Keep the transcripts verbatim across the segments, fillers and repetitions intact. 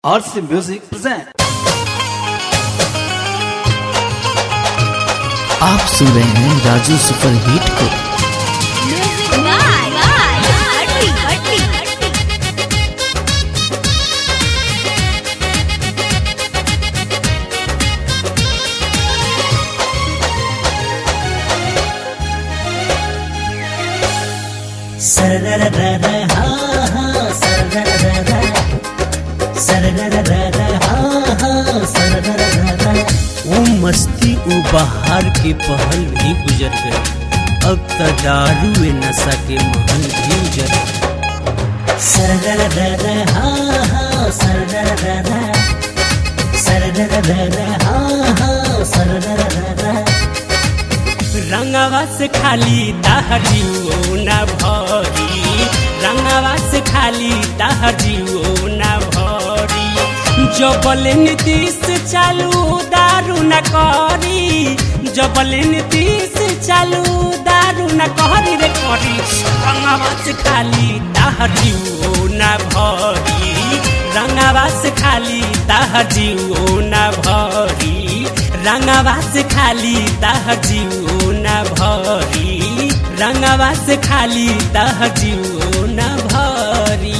आरसी music present. आप सुन रहे हैं राजू सुपर हिट को। सरदरदर हाँ हाँ सरदरदर सरदरदर हाँ हाँ सरदरदर। वो मस्ती वो बाहर के पहल भी गुजर गए, अब तो दारू ए नशा के महल भी उजर गए। सरदरदर हाँ हाँ सरदरदर सरदरदर हाँ हाँ सरदरदर। रंगवा से खाली तहजीओ न भरी, रंगवा से खाली तहजीओ न भरी। जबल नीतीश चालू दारू न करी, जबल नीतीश चालू दारू न करी रे करी। रंगवा से खाली तहजीओ न भरी, रंगवा से खाली तहजीओ न भरी। रंगवा से खाली तहजीओ न भरी, रंगवा से खाली तहजीओ न भरी।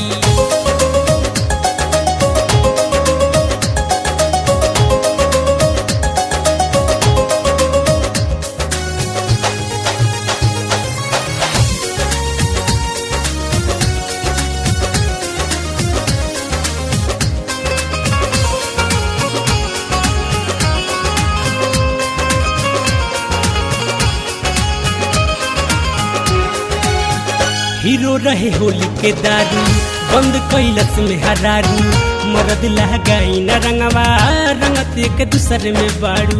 हीरो रहे होली के दारू, बंद कैलस में हरारू। मरद लगाई न रंगवा, रंगत एक दूसरे में बारू।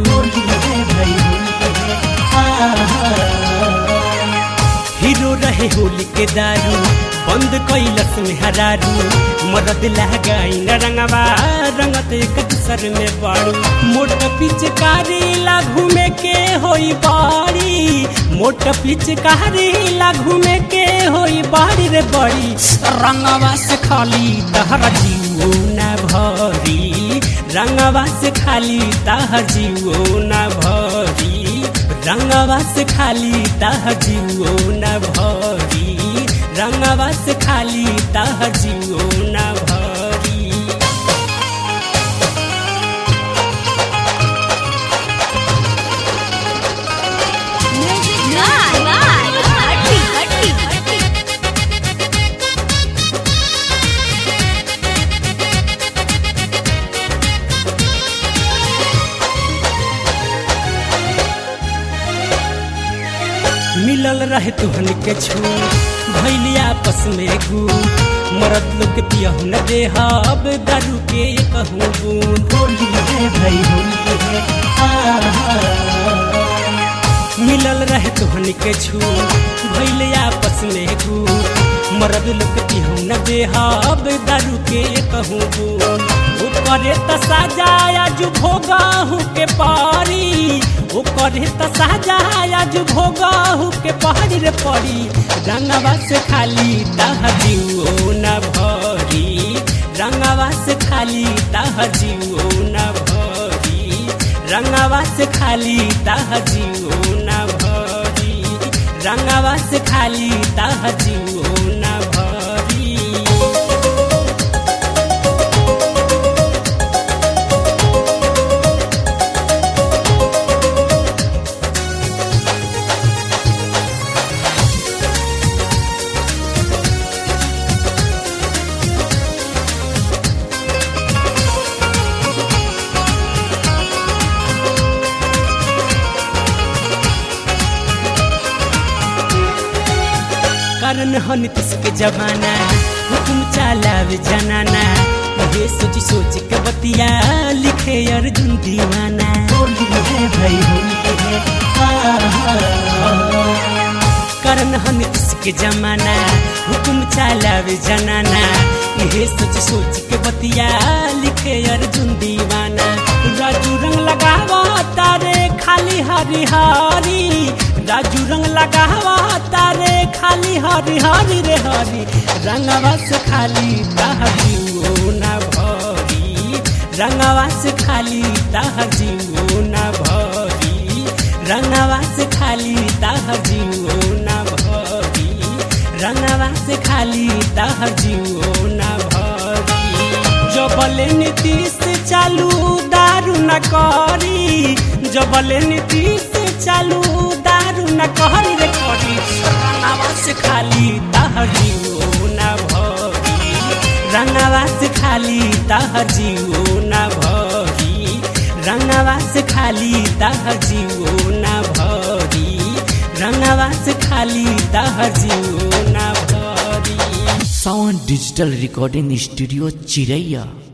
हीरो रहे होली के दारू, बंद कैलस में हरारू। मरद लगाई न रंगवा, रंगत एक दूसरे में बारू। मोट पिचकारी लागू में के होई बाड़ी, मोट पिचकारी लागू में के होई बाड़ी रे बड़ी। रंगवा से खाली तहर जीवो न भरी, रंगवा से खाली तहर जीवो न भरी। रंगवा से खाली तहर जीवो न भरी, रंगवा से खाली तहर जीवो न भरी। मिलल रहे तुहन के छू भैलिया आपस में गू। मरद लोग के पियहू न दे हब दारू के कहूँ बूंद। होली है भाई होली है मिलल रहे तुहन के छू भैलिया आपस में गू। मरद लोग के पियहू न दे हब दारू के कहूँ बूंद। करे त साजाया जो भोगाहू के पारी, ओ करे त साजाया जो भोगाहू के पहाड़ी रे पड़ी। रंगवा से खाली तहजीओ न भरी, रंगवा से खाली तहजीओ न भरी। रंगवा से खाली तहजीओ न भरी, रंगवा से खाली तहजीओ न भरी। कारण हो नीतीश के जमाना, हुकुम चलावे जनाना। ये सोची सोच के बतिया लिखे अर्जुन दीवाना। होली है भाई होली है कारण हो नीतीश के जमाना, हुकुम चलावे जनाना। ये सोच सोच के बतिया लिखे अर्जुन दीवाना। राजू रंग लगावा तारे खाली हरी हरी, राजू रंग लगावा तारे खाली हरी हरी रे हरी। रंगवा से खाली तहजीओ न भरी, रंगवा से खाली तहर जीवो ना भरी रंगवा से खाली तहर जीवो ना भरी रंगवा से खाली तहर जीवो ना भरी जबले नीतीश चालू दारू न करी जबले नीतीश चालू दारू न करी रे करी रंगवा से खाली तहर जीवो ना भरी रंगवा से खाली तहर जीवो ना भरी रंगवा से खाली तहर जीवो ना भरी रंगवा से खाली तहर जीवो ना भरी। सावन डिजिटल रिकॉर्डिंग स्टूडियो चिरैया।